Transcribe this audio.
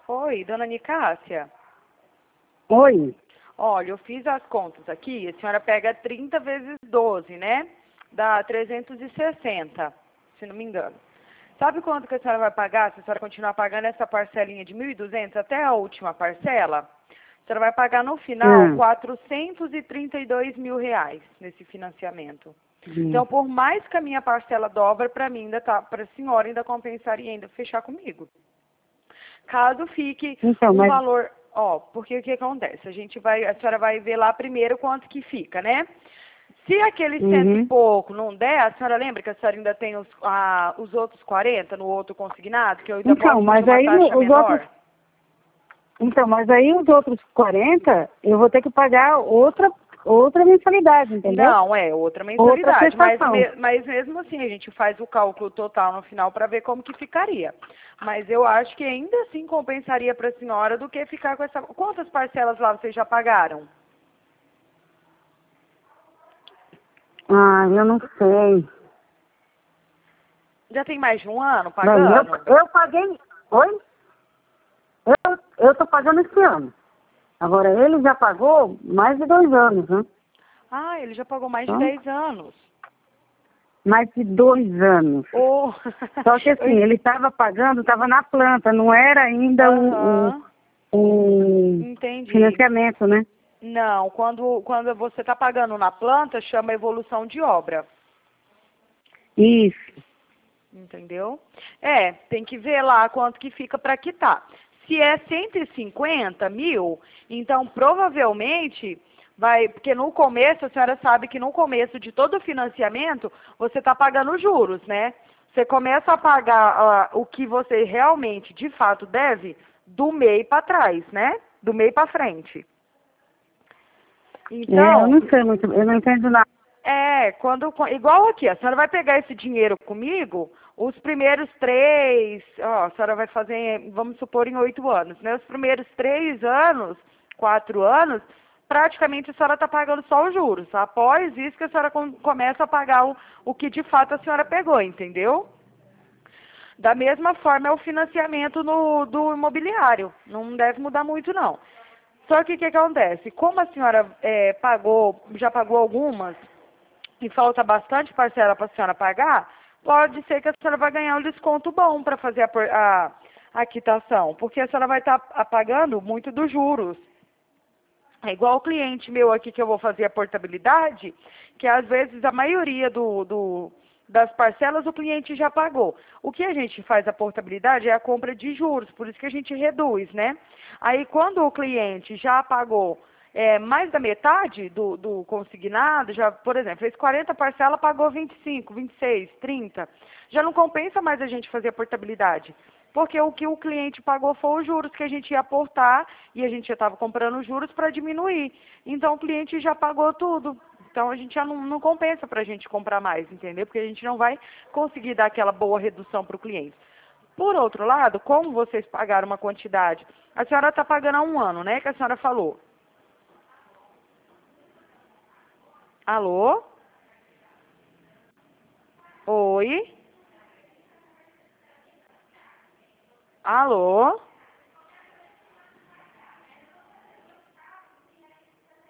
Oi, dona Nicássia. Oi. Olha, eu fiz as contas aqui, a senhora pega 30 vezes 12, né? Dá 360, se não me engano. Sabe quanto que a senhora vai pagar se a senhora continuar pagando essa parcelinha de 1.200 até a última parcela? A senhora vai pagar no final Ah, 432 mil reais nesse financiamento. Então, hum. por mais que a minha parcela dobra, para mim ainda tá, para a senhora ainda compensaria ainda fechar comigo. Caso fique Então, um mas valor, ó, porque o que acontece? A senhora vai ver lá primeiro quanto que fica, né? Se aquele cento e uhum. pouco não der, a senhora lembra que a senhora ainda tem os outros 40 no outro consignado, que eu ainda Então, posso pedir mas uma aí taxa os outros, menor? os outros 40, eu vou ter que pagar outra mensalidade, entendeu? Não, é outra Outra mensalidade, prestação. mas mesmo assim a gente faz o cálculo total no final para ver como que ficaria. Mas eu acho que ainda assim compensaria para a senhora do que ficar com essa... Quantas parcelas lá vocês já pagaram? Ah, eu não sei. Já tem mais de um ano Bem, pagando? eu paguei. Oi? Eu estou pagando esse ano. Agora, ele já pagou mais de 2 anos, né? Ah, ele já pagou mais de Então, 10 anos. mais de 2 anos. Oh, Só que assim, ele estava pagando, estava na planta, não era ainda aham, o entendi. financiamento, né? Não, quando você está pagando na planta, chama evolução de obra, Isso. entendeu? É, tem que ver lá quanto que fica para quitar. Se é 150 mil, então provavelmente vai, porque no começo, a senhora sabe que no começo de todo o financiamento, você está pagando juros, né? Você começa a pagar o que você realmente, de fato, deve do MEI para trás, né? Do MEI para frente. Eu Então, não sei muito, eu não entendo nada. igual aqui, a senhora vai pegar esse dinheiro comigo, os primeiros 3, ó, a senhora vai fazer, vamos supor, em 8 anos, né? Os primeiros 3 anos, 4 anos, praticamente a senhora está pagando só os juros. Após isso que a senhora começa a pagar o que de fato a senhora pegou, entendeu? Da mesma forma é o financiamento do imobiliário, não deve mudar muito não. Só que o que acontece? Como a senhora já pagou algumas, e falta bastante parcela para a senhora pagar, pode ser que a senhora vai ganhar um desconto bom para fazer a quitação, porque a senhora vai estar pagando muito dos juros. É igual o cliente meu aqui que eu vou fazer a portabilidade, que às vezes a maioria das parcelas o cliente já pagou. O que a gente faz a portabilidade é a compra de juros, por isso que a gente reduz, né? Aí quando o cliente já pagou mais da metade do consignado, já, por exemplo, fez 40 parcelas, pagou 25, 26, 30, já não compensa mais a gente fazer a portabilidade. Porque o que o cliente pagou foi os juros que a gente ia aportar e a gente já estava comprando os juros para diminuir. Então o cliente já pagou tudo. Então a gente já não compensa para a gente comprar mais, entendeu? Porque a gente não vai conseguir dar aquela boa redução para o cliente. Por outro lado, como vocês pagaram uma quantidade, a senhora está pagando há um ano, né? Que a senhora falou. Alô? Oi? Alô?